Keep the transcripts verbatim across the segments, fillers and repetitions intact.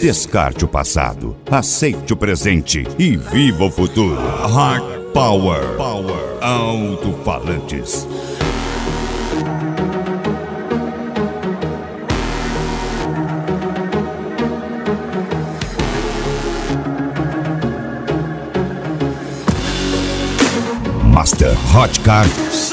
Descarte o passado, aceite o presente e viva o futuro. Heart Power, Power. Alto-falantes. Master Hot Car.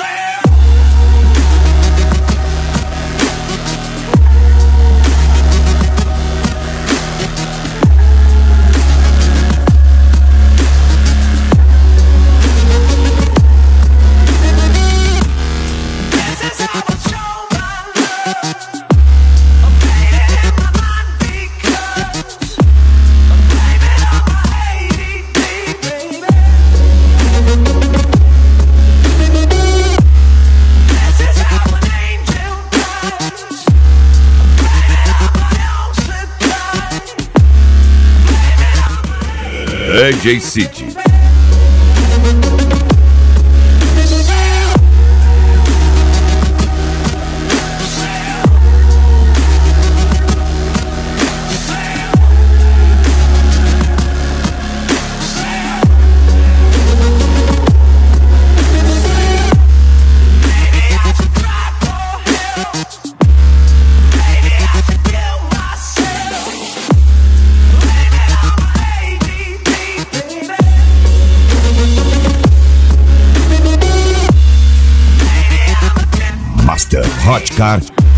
D J City. Master Hot Car.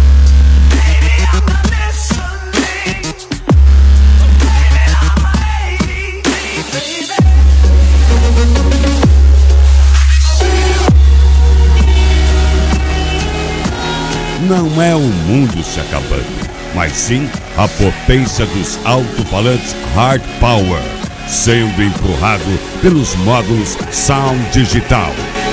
Não é o mundo se acabando, mas sim a potência dos alto-falantes Hard Power, sendo empurrado pelos módulos Sound Digital.